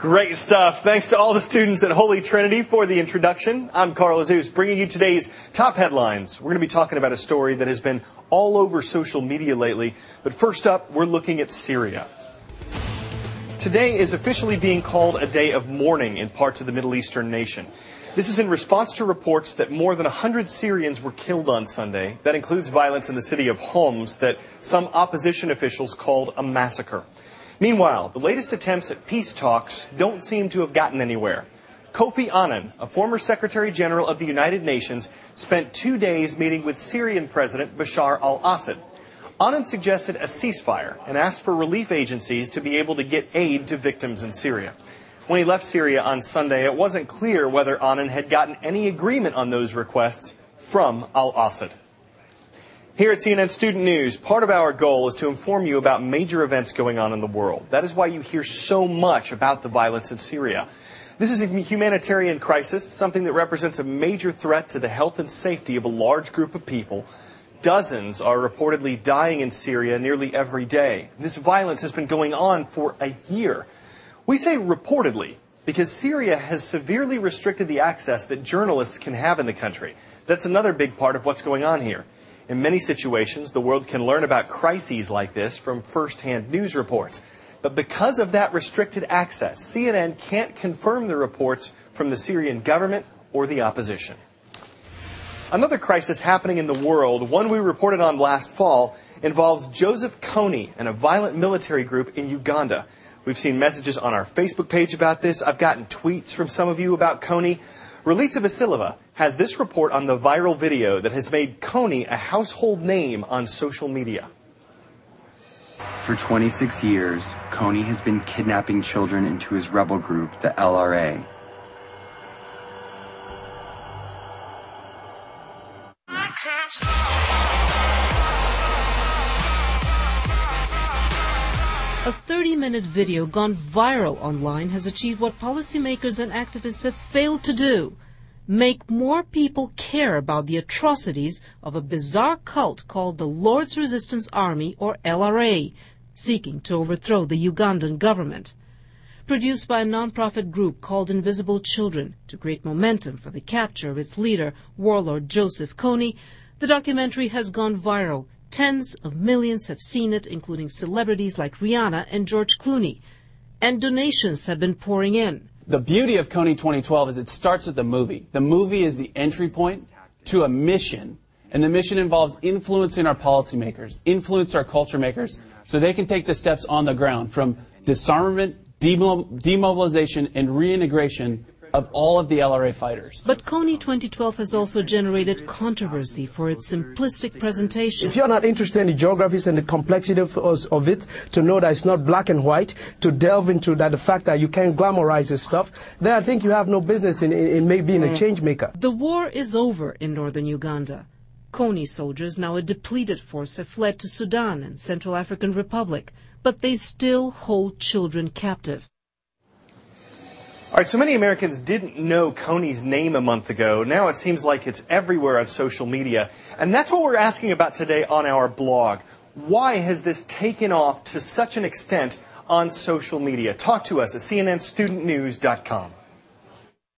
Great stuff. Thanks to all the students at Holy Trinity for the introduction. I'm Carl Azus, bringing you today's top headlines. We're going to be talking about a story that has been all over social media lately. But first up, we're looking at Syria. Today is officially being called a day of mourning in parts of the Middle Eastern nation. This is in response to reports that more than 100 Syrians were killed on Sunday. That includes violence in the city of Homs that some opposition officials called a massacre. Meanwhile, the latest attempts at peace talks don't seem to have gotten anywhere. Kofi Annan, a former Secretary General of the United Nations, spent 2 days meeting with Syrian President Bashar al-Assad. Annan suggested a ceasefire and asked for relief agencies to be able to get aid to victims in Syria. When he left Syria on Sunday, it wasn't clear whether Annan had gotten any agreement on those requests from al-Assad. Here at CNN Student News, part of our goal is to inform you about major events going on in the world. That is why you hear so much about the violence in Syria. This is a humanitarian crisis, something that represents a major threat to the health and safety of a large group of people. Dozens are reportedly dying in Syria nearly every day. This violence has been going on for a year. We say reportedly because Syria has severely restricted the access that journalists can have in the country. That's another big part of what's going on here. In many situations, the world can learn about crises like this from first-hand news reports. But because of that restricted access, CNN can't confirm the reports from the Syrian government or the opposition. Another crisis happening in the world, one we reported on last fall, involves Joseph Kony and a violent military group in Uganda. We've seen messages on our Facebook page about this. I've gotten tweets from some of you about Kony. Relitza Vasileva has this report on the viral video that has made Kony a household name on social media. For 26 years, Kony has been kidnapping children into his rebel group, the LRA. A 30-minute video gone viral online has achieved what policymakers and activists have failed to do: make more people care about the atrocities of a bizarre cult called the Lord's Resistance Army, or LRA, seeking to overthrow the Ugandan government. Produced by a non-profit group called Invisible Children to create momentum for the capture of its leader, warlord Joseph Kony, the documentary has gone viral. Tens of millions have seen it, including celebrities like Rihanna and George Clooney. And donations have been pouring in. The beauty of Kony 2012 is it starts with the movie. The movie is the entry point to a mission, and the mission involves influencing our policymakers, influence our culture makers, so they can take the steps on the ground from disarmament, demobilization, and reintegration of all of the LRA fighters. But Kony 2012 has also generated controversy for its simplistic presentation. If you're not interested in the geographies and the complexity of it, to know that it's not black and white, to delve into that, the fact that you can't glamorize this stuff, then I think you have no business in being a change maker. The war is over in northern Uganda. Kony soldiers, now a depleted force, have fled to Sudan and Central African Republic, but they still hold children captive. All right, so many Americans didn't know Kony's name a month ago. Now it seems like it's everywhere on social media. And that's what we're asking about today on our blog. Why has this taken off to such an extent on social media? Talk to us at cnnstudentnews.com.